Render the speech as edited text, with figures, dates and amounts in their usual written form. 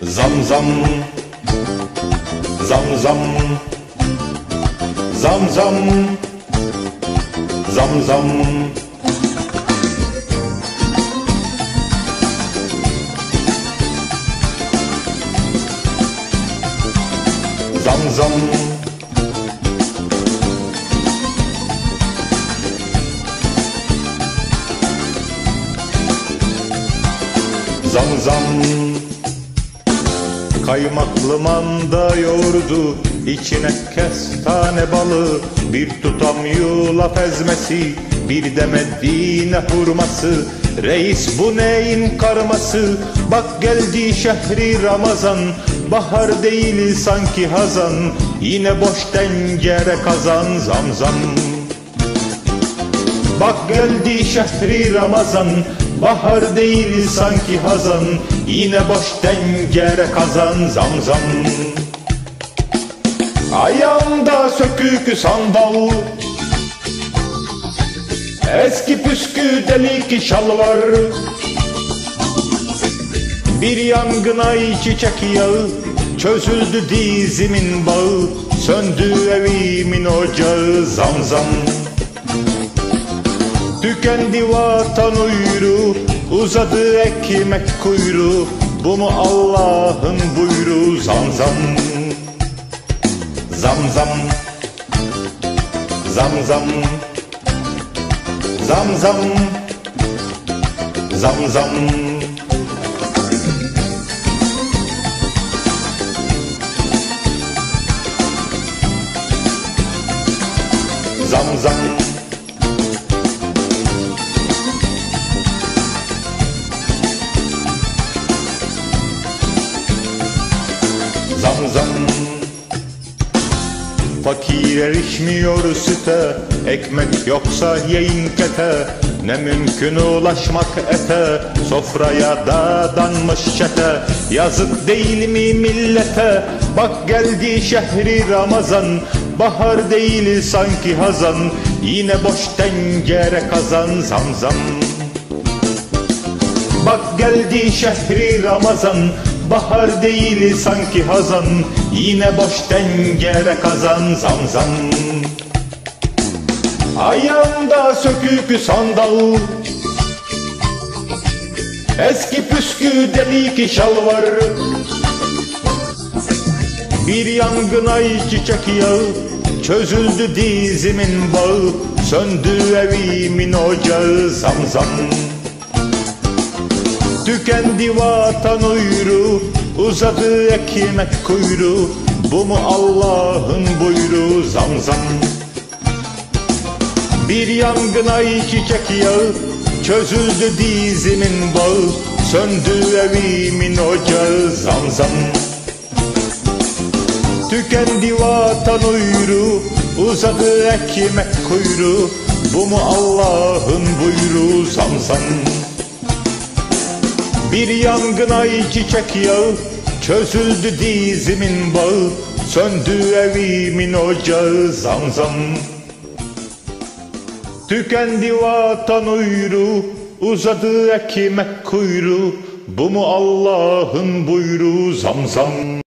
Zam zam, zam zam, zam zam, zam zam. Zam zam. Zam zam. Kaymaklı manda yoğurdu, içine kestane balı, bir tutam yulaf ezmesi, bir de Medine hurması. Reis bu neyin karması? Bak geldi şehri Ramazan, bahar değil sanki hazan, yine boş tencere kazan. Zam zam. Bak geldi şehri Ramazan, bahar değil sanki hazan, yine boş tencere kazan. Zam zam. Ayağımda sökük sandal, eski püskü delik şalvar, bir yangın ayçiçek yağı, çözüldü dizimin bağı, söndü evimin ocağı. Zam zam. Tükendi vatan uyruğu, uzadı ekmek kuyruğu, bu mu Allah'ın buyruğu? Zam zam. Zam zam. Zam zam. Zam zam. Zam zam. Zam zam. Zam zam. Fakir erişmiyor süte, ekmek yoksa yiyin kete, ne mümkün ulaşmak ete, sofraya dadanmış çete. Yazık değil mi millete? Bak geldi şehri Ramazan, bahar değil sanki hazan, yine boş tencere kazan. Zam zam. Bak geldi şehri Ramazan, bahar değil sanki hazan, yine boş tencere kazan. Zam zam. Ayağımda sökük sandal, eski püskü delik şalvar, bir yangın ayçiçek yağı, çözüldü dizimin bağı, söndü evimin ocağı. Zam zam. Tükendi vatan uyruğu, uzadı ekmek kuyruğu, bu mu Allah'ın buyruğu? Zam zam. Bir yangın ayçiçek yağı, çözüldü dizimin bağı, söndü evimin ocağı. Zam zam. Tükendi vatan uyruğu, uzadı ekmek kuyruğu, bu mu Allah'ın buyruğu? Zam zam. Bir yangın ayçiçek yağı, çözüldü dizimin bağı, söndü evimin ocağı. Zam zam. Tükendi vatan uyruğu, uzadı ekmek kuyruğu, bu mu Allah'ın buyruğu? Zam zam.